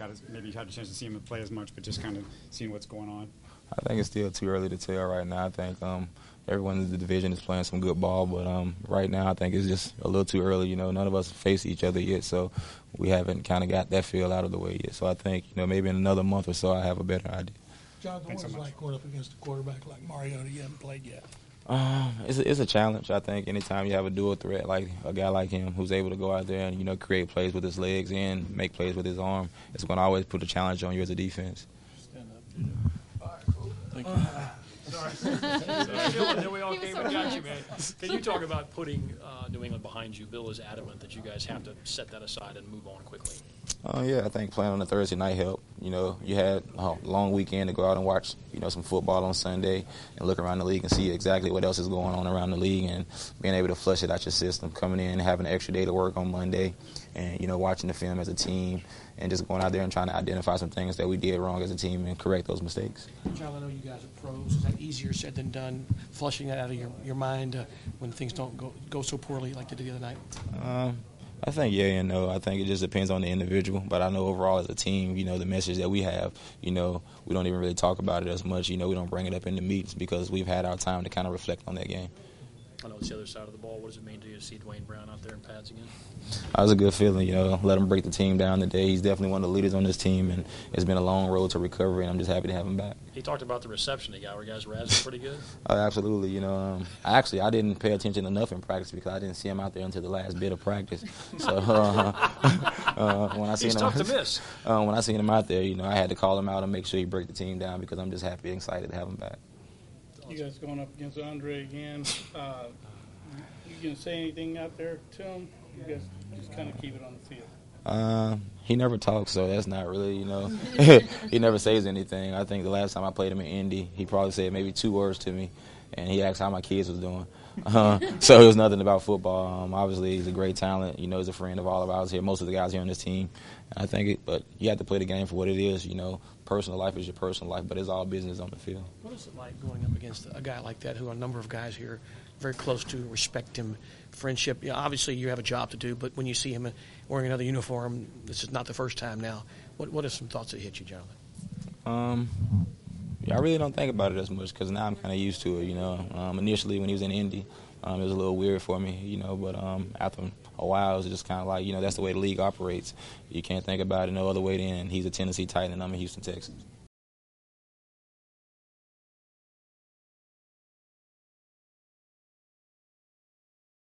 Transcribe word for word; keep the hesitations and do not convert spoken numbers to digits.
got as, maybe had a chance to see him play as much, but just kind of seeing what's going on? I think it's still too early to tell right now. I think um, everyone in the division is playing some good ball, but um, right now I think it's just a little too early. You know, none of us face each other yet, so we haven't kind of got that feel out of the way yet. So I think, you know, maybe in another month or so I have a better idea. Jonathan, what is it like going up against a quarterback like Mariota you haven't played yet? Um, it's a, it's a challenge. I think anytime you have a dual threat like a guy like him who's able to go out there and, you know, create plays with his legs and make plays with his arm, it's going to always put a challenge on you as a defense. Stand up. All right, cool. Thank you. Sorry. Sorry. Then we all came and got you, man. Can you talk about putting uh, New England behind you? Bill is adamant that you guys have to set that aside and move on quickly. Uh, yeah, I think playing on a Thursday night helped. You know, you had a long weekend to go out and watch, you know, some football on Sunday and look around the league and see exactly what else is going on around the league and being able to flush it out your system, coming in and having an extra day to work on Monday and, you know, watching the film as a team and just going out there and trying to identify some things that we did wrong as a team and correct those mistakes. John, I know you guys are pros. Is that easier said than done, flushing that out of your, your mind uh, when things don't go, go so poorly like they did the other night? Um, I think yeah and no. I think it just depends on the individual. But I know overall as a team, you know, the message that we have, you know, we don't even really talk about it as much. You know, we don't bring it up in the meetings because we've had our time to kind of reflect on that game. I know it's the other side of the ball. What does it mean to you to see Dwayne Brown out there in pads again? That was a good feeling, you know, let him break the team down today. He's definitely one of the leaders on this team, and it's been a long road to recovery, and I'm just happy to have him back. He talked about the reception he got. Were guys razzing pretty good? Oh, absolutely. You know, um, actually, I didn't pay attention enough in practice because I didn't see him out there until the last bit of practice. So uh, uh, when I seen He's him, tough to miss. Uh, when I seen him out there, you know, I had to call him out and make sure he break the team down because I'm just happy and excited to have him back. You guys going up against Andre again. Uh, you going to say anything out there to him? You guys just kind of keep it on the field. Uh, he never talks, so that's not really, you know, he never says anything. I think the last time I played him in Indy, he probably said maybe two words to me, and he asked how my kids was doing. Uh, so it was nothing about football. Um, obviously, he's a great talent. You know, he's a friend of all of ours here, most of the guys here on this team. And I think, it, but you have to play the game for what it is. You know, personal life is your personal life, but it's all business on the field. What is it like going up against a guy like that who a number of guys here very close to, respect him, friendship? You know, obviously, you have a job to do, but when you see him wearing another uniform, this is not the first time now. What What are some thoughts that hit you, Jonathan? Um, yeah, I really don't think about it as much because now I'm kind of used to it, you know. Um, initially, when he was in Indy, um, it was a little weird for me, you know, but um, after a while, it was just kind of like, you know, that's the way the league operates. You can't think about it no other way than he's a Tennessee Titan and I'm a Houston Texan.